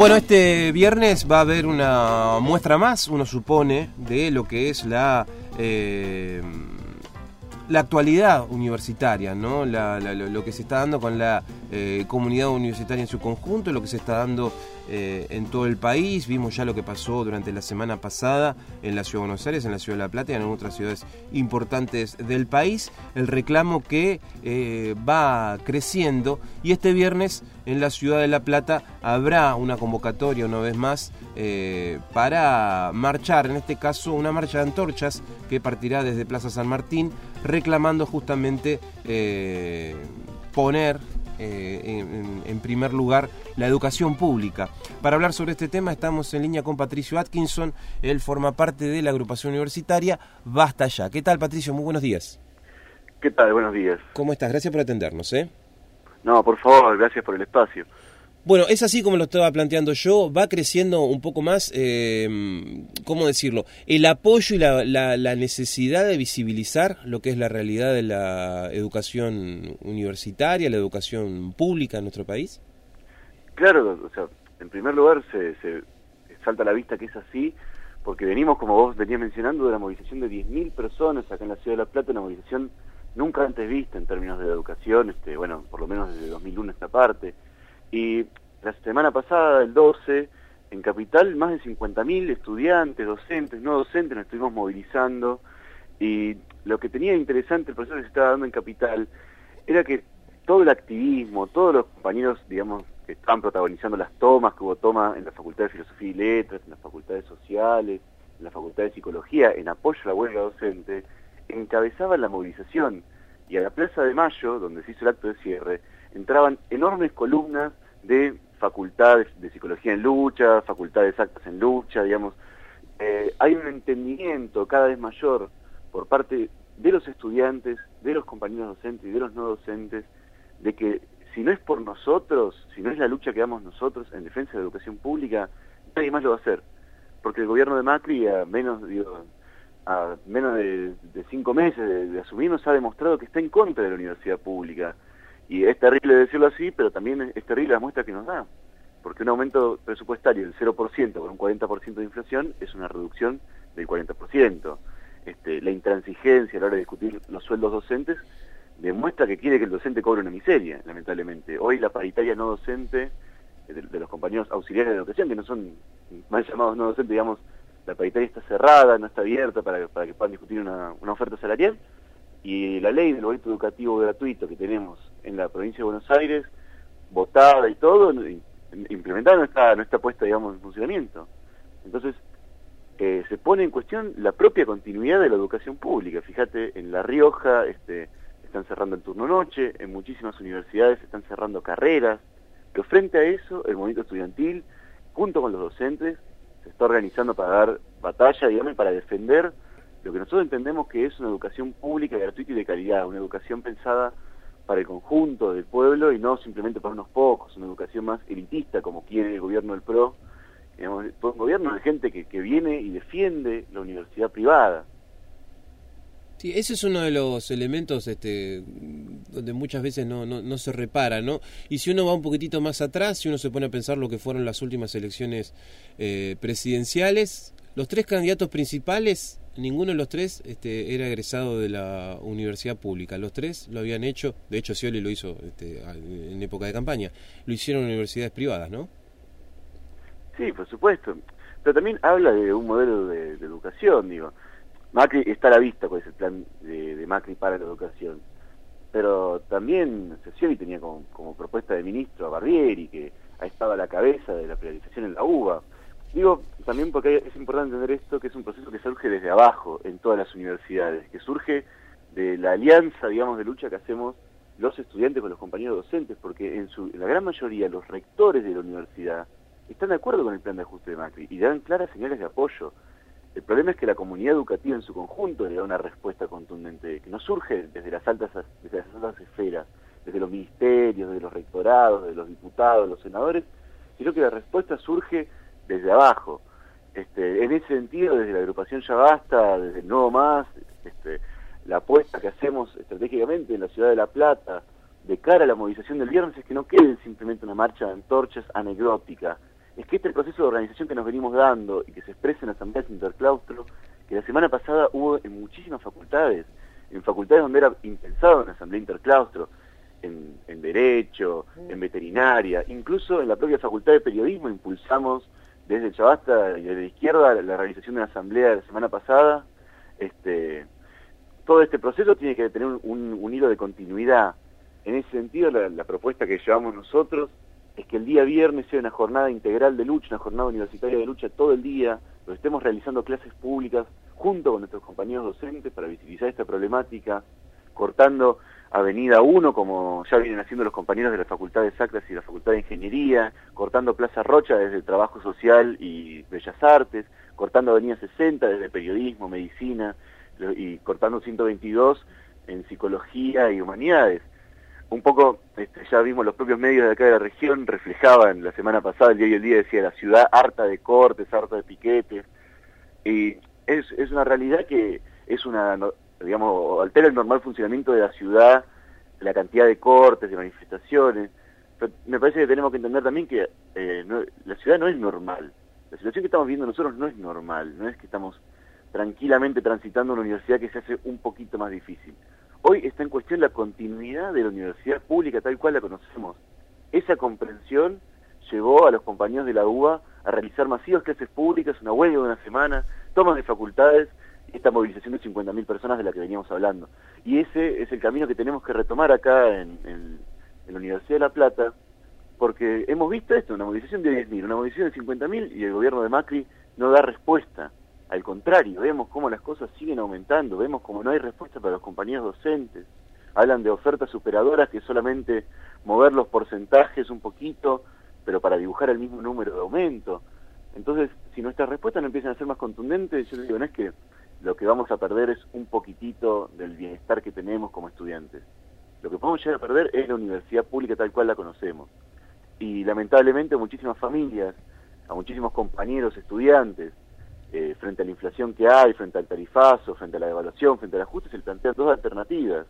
Bueno, este viernes va a haber una muestra más, uno supone, de lo que es la actualidad universitaria, ¿no? Lo que se está dando con la comunidad universitaria en su conjunto, lo que se está dando en todo el país. Vimos ya lo que pasó durante la semana pasada en la Ciudad de Buenos Aires, en la Ciudad de La Plata y en otras ciudades importantes del país. El reclamo que va creciendo, y este viernes en la Ciudad de La Plata habrá una convocatoria una vez más para marchar, en este caso una marcha de antorchas que partirá desde Plaza San Martín, reclamando justamente poner en primer lugar la educación pública. Para hablar sobre este tema estamos en línea con Patricio Atkinson. Él forma parte de la agrupación universitaria Basta Ya. ¿Qué tal, Patricio? Muy buenos días. ¿Qué tal? Buenos días. ¿Cómo estás? Gracias por atendernos. No, por favor, gracias por el espacio. Bueno, es así como lo estaba planteando yo, va creciendo un poco más, ¿cómo decirlo?, el apoyo y la necesidad de visibilizar lo que es la realidad de la educación universitaria, la educación pública en nuestro país. Claro, o sea, en primer lugar se salta a la vista que es así, porque venimos, como vos venías mencionando, de la movilización de 10.000 personas acá en la Ciudad de La Plata, una movilización nunca antes vista en términos de educación, bueno, por lo menos desde 2001 esta parte. Y la semana pasada, el 12, en Capital, más de 50.000 estudiantes, docentes, no docentes, nos estuvimos movilizando. Y lo que tenía interesante el proceso que se estaba dando en Capital era que todo el activismo, todos los compañeros, digamos, que estaban protagonizando las tomas, que hubo toma en la Facultad de Filosofía y Letras, en las facultades sociales, en la Facultad de Psicología, en apoyo a la huelga docente, encabezaban la movilización. Y a la Plaza de Mayo, donde se hizo el acto de cierre, entraban enormes columnas de facultades de Psicología en lucha, facultades actas en lucha, digamos. Hay un entendimiento cada vez mayor por parte de los estudiantes, de los compañeros docentes y de los no docentes, de que si no es por nosotros, si no es la lucha que damos nosotros en defensa de la educación pública, nadie más lo va a hacer. Porque el gobierno de Macri, a menos de 5 meses de asumirnos, ha demostrado que está en contra de la universidad pública. Y es terrible decirlo así, pero también es terrible la muestra que nos da. Porque un aumento presupuestario del 0% con un 40% de inflación es una reducción del 40%. La intransigencia a la hora de discutir los sueldos docentes demuestra que quiere que el docente cobre una miseria, lamentablemente. Hoy la paritaria no docente, de los compañeros auxiliares de educación, que no son mal llamados no docentes, digamos, la paritaria está cerrada, no está abierta para que puedan discutir una oferta salarial. Y la ley del boleto educativo gratuito que tenemos en la provincia de Buenos Aires, votada y todo, implementada, no está puesta, digamos, en funcionamiento. Entonces, se pone en cuestión la propia continuidad de la educación pública. Fíjate, en La Rioja están cerrando el turno noche, en muchísimas universidades están cerrando carreras, pero frente a eso, el movimiento estudiantil, junto con los docentes, se está organizando para dar batalla, digamos, y para defender lo que nosotros entendemos que es una educación pública, gratuita y de calidad, una educación pensada para el conjunto del pueblo y no simplemente para unos pocos, una educación más elitista como quiere el gobierno del PRO, digamos, un gobierno de gente que viene y defiende la universidad privada. Sí, ese es uno de los elementos donde muchas veces no se repara, ¿no? Y si uno va un poquitito más atrás, si uno se pone a pensar lo que fueron las últimas elecciones presidenciales, los 3 candidatos principales, ninguno de los 3 era egresado de la universidad pública. Los 3 lo habían hecho, de hecho Scioli lo hizo en época de campaña, lo hicieron en universidades privadas, ¿no? Sí, por supuesto, pero también habla de un modelo de educación, digo. Macri está a la vista cuál es el plan de Macri para la educación, pero también Scioli tenía como propuesta de ministro a Barbieri, que ha estado a la cabeza de la privatización en la UBA. Digo, también porque es importante entender esto, que es un proceso que surge desde abajo en todas las universidades, que surge de la alianza, digamos, de lucha que hacemos los estudiantes con los compañeros docentes, porque en la gran mayoría los rectores de la universidad están de acuerdo con el plan de ajuste de Macri y dan claras señales de apoyo. El problema es que la comunidad educativa en su conjunto le da una respuesta contundente, que no surge desde las altas esferas, desde los ministerios, desde los rectorados, desde los diputados, los senadores, sino que la respuesta surge desde abajo. En ese sentido, desde la agrupación Ya Basta, desde el Nuevo Más, la apuesta que hacemos estratégicamente en la Ciudad de La Plata de cara a la movilización del viernes es que no quede simplemente una marcha de antorchas anecdótica, es que este proceso de organización que nos venimos dando y que se expresa en asambleas interclaustro, que la semana pasada hubo en muchísimas facultades, en facultades donde era impensado en asamblea interclaustro, en Derecho, en Veterinaria, incluso en la propia Facultad de Periodismo impulsamos desde Chavasta y desde la izquierda la realización de una asamblea de la semana pasada. Todo este proceso tiene que tener un hilo de continuidad. En ese sentido, la propuesta que llevamos nosotros es que el día viernes sea una jornada integral de lucha, una jornada universitaria de lucha todo el día, donde estemos realizando clases públicas junto con nuestros compañeros docentes para visibilizar esta problemática, cortando Avenida 1, como ya vienen haciendo los compañeros de la Facultad de Sacras y la Facultad de Ingeniería, cortando Plaza Rocha desde Trabajo Social y Bellas Artes, cortando Avenida 60 desde Periodismo, Medicina, y cortando 122 en Psicología y Humanidades. Un poco, ya vimos los propios medios de acá de la región, reflejaban la semana pasada, el Diario El Día decía, la ciudad harta de cortes, harta de piquetes, y es una realidad que es digamos, altera el normal funcionamiento de la ciudad, la cantidad de cortes, de manifestaciones. Pero me parece que tenemos que entender también que la ciudad no es normal. La situación que estamos viendo nosotros no es normal, no es que estamos tranquilamente transitando una universidad que se hace un poquito más difícil. Hoy está en cuestión la continuidad de la universidad pública tal cual la conocemos. Esa comprensión llevó a los compañeros de la UBA a realizar masivas clases públicas, una huelga de una semana, tomas de facultades, esta movilización de 50.000 personas de la que veníamos hablando. Y ese es el camino que tenemos que retomar acá en la Universidad de La Plata, porque hemos visto esto, una movilización de 10.000, una movilización de 50.000 y el gobierno de Macri no da respuesta. Al contrario, vemos cómo las cosas siguen aumentando, vemos cómo no hay respuesta para los compañeros docentes. Hablan de ofertas superadoras que solamente mover los porcentajes un poquito, pero para dibujar el mismo número de aumento. Entonces, si nuestras respuestas no empiezan a ser más contundentes, yo les digo, no es que lo que vamos a perder es un poquitito del bienestar que tenemos como estudiantes. Lo que podemos llegar a perder es la universidad pública tal cual la conocemos. Y lamentablemente a muchísimas familias, a muchísimos compañeros estudiantes, frente a la inflación que hay, frente al tarifazo, frente a la devaluación, frente al ajuste, se le plantean dos alternativas.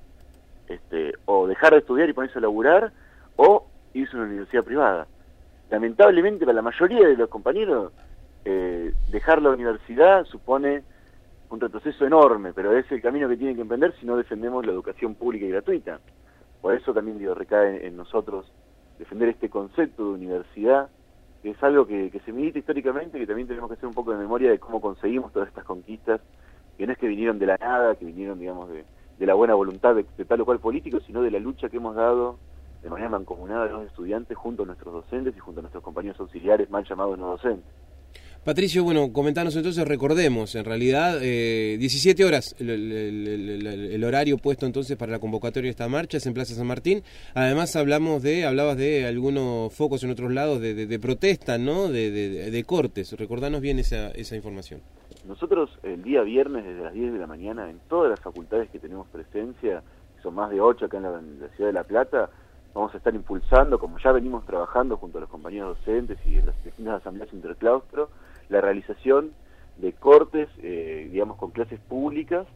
O dejar de estudiar y ponerse a laburar, o irse a una universidad privada. Lamentablemente para la mayoría de los compañeros, dejar la universidad supone un retroceso enorme, pero es el camino que tienen que emprender si no defendemos la educación pública y gratuita. Por eso también recae en nosotros defender este concepto de universidad, que es algo que se milita históricamente, que también tenemos que hacer un poco de memoria de cómo conseguimos todas estas conquistas, que no es que vinieron de la nada, que vinieron, digamos, de la buena voluntad de tal o cual político, sino de la lucha que hemos dado de manera mancomunada a los estudiantes junto a nuestros docentes y junto a nuestros compañeros auxiliares mal llamados no docentes. Patricio, bueno, comentanos entonces, recordemos, en realidad 17 horas el horario puesto entonces para la convocatoria de esta marcha es en Plaza San Martín. Además hablabas de algunos focos en otros lados de protesta, ¿no? De cortes. Recordanos bien esa información. Nosotros el día viernes desde las 10 de la mañana en todas las facultades que tenemos presencia, que son más de 8 acá en la ciudad de La Plata, vamos a estar impulsando, como ya venimos trabajando junto a los compañeros docentes y en las distintas asambleas interclaustro, la realización de cortes, digamos, con clases públicas,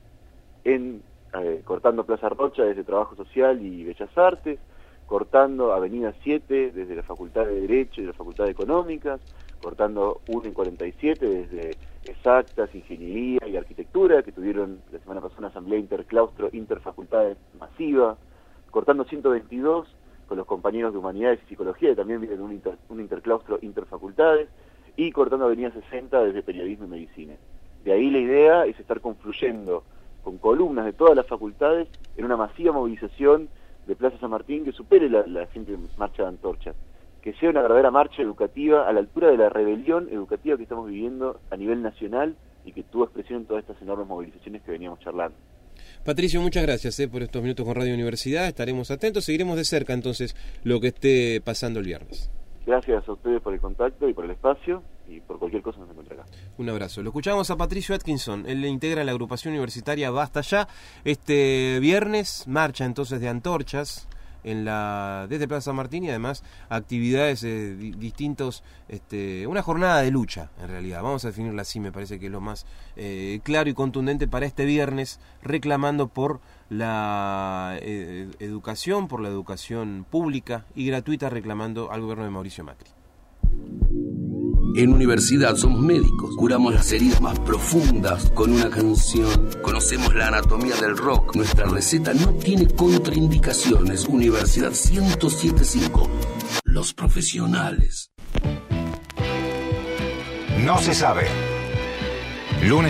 cortando Plaza Rocha desde Trabajo Social y Bellas Artes, cortando Avenida 7 desde la Facultad de Derecho y la Facultad de Económicas, cortando 1 en 47 desde Exactas, Ingeniería y Arquitectura, que tuvieron la semana pasada una asamblea interclaustro, interfacultades masiva, cortando 122 con los compañeros de Humanidades y Psicología, que también vienen un interclaustro interfacultades, y cortando Avenida 60 desde Periodismo y Medicina. De ahí la idea es estar confluyendo con columnas de todas las facultades en una masiva movilización de Plaza San Martín que supere la simple marcha de antorchas, que sea una verdadera marcha educativa a la altura de la rebelión educativa que estamos viviendo a nivel nacional y que tuvo expresión en todas estas enormes movilizaciones que veníamos charlando. Patricio, muchas gracias por estos minutos con Radio Universidad, estaremos atentos, seguiremos de cerca entonces lo que esté pasando el viernes. Gracias a ustedes por el contacto y por el espacio, y por cualquier cosa nos encuentra acá. Un abrazo. Lo escuchamos a Patricio Atkinson, él integra la agrupación universitaria Basta Ya. Este viernes marcha entonces de antorchas desde Plaza San Martín y además actividades distintos, una jornada de lucha en realidad, vamos a definirla así, me parece que es lo más claro y contundente para este viernes, reclamando por la educación, por la educación pública y gratuita, reclamando al gobierno de Mauricio Macri. En Universidad somos médicos, curamos las heridas más profundas con una canción. Conocemos la anatomía del rock, nuestra receta no tiene contraindicaciones. Universidad 107.5, los profesionales. No se sabe. Lunes